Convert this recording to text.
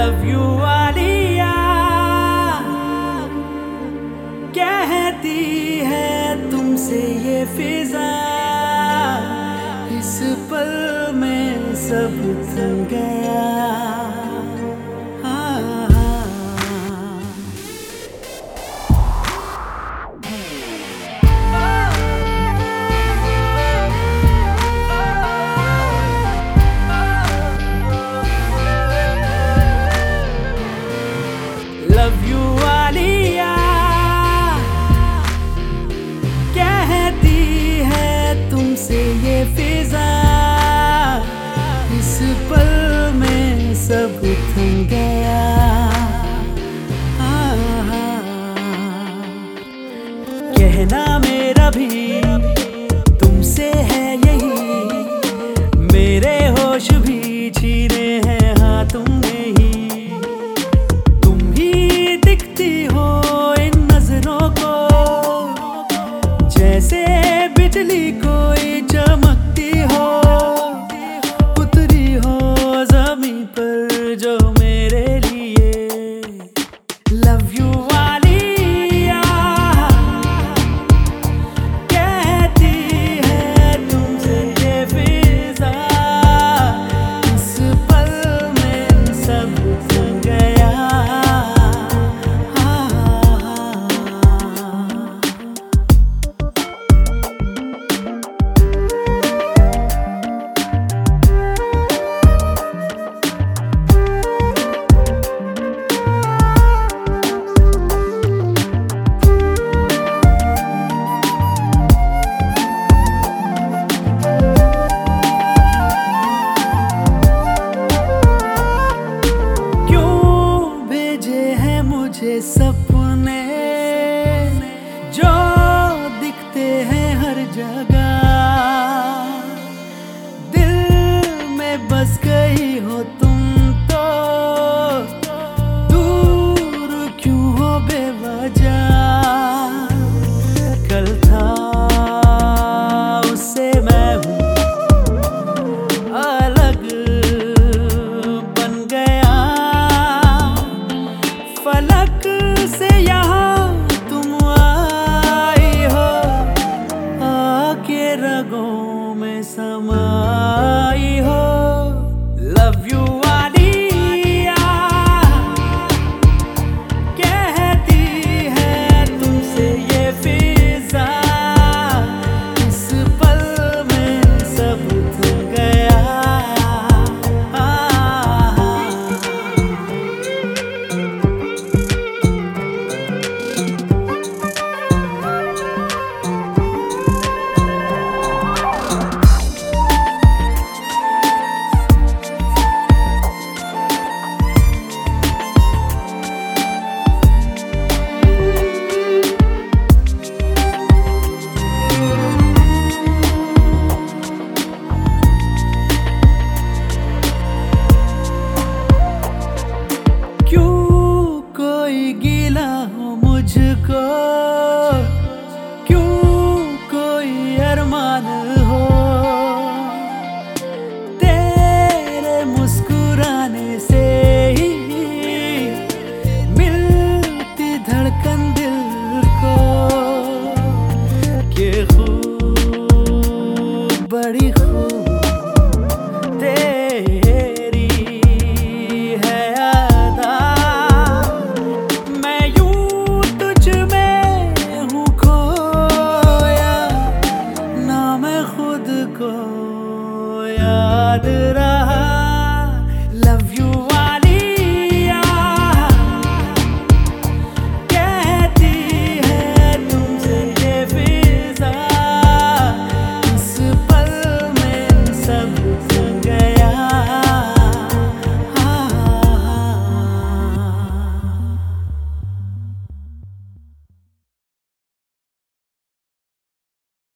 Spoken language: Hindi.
लव यू वालिया कहती है तुमसे ये फिजा, इस पल में सब थम गया। लव यू वालिया कहती है तुमसे ये फिजा, इस पल में सब थम गया। कहना मेरा भी तुमसे है यही, मेरे होश भी छीने हैं हाँ तुमने ही। जैसे बिजली कोई चमकती हो, उतरी हो ज़मीं पर जो मेरे लिए। लव यू वालिया कहती है तुमसे ये फिजा, इस पल में सब थम गया। मुझे सपने जो दिखते हैं हर जगह, दिल में बस गई हो तुम तो, दूर क्यों हो बेवजह। कल था उससे मैं हूँ अलग बन गया, फलक से यहाँ तुम आई हो, आके रगों में समाई हो। लव यू वालिया कहती है तुमसे ये फिजा, इस पल में सब थम गया। मुझको क्यों कोई अरमान हो, तेरे मुस्कुराने से ही मिलती धड़कन दिल को। के खूब बड़ी खूब तेरी है अदा, मैं खुद को याद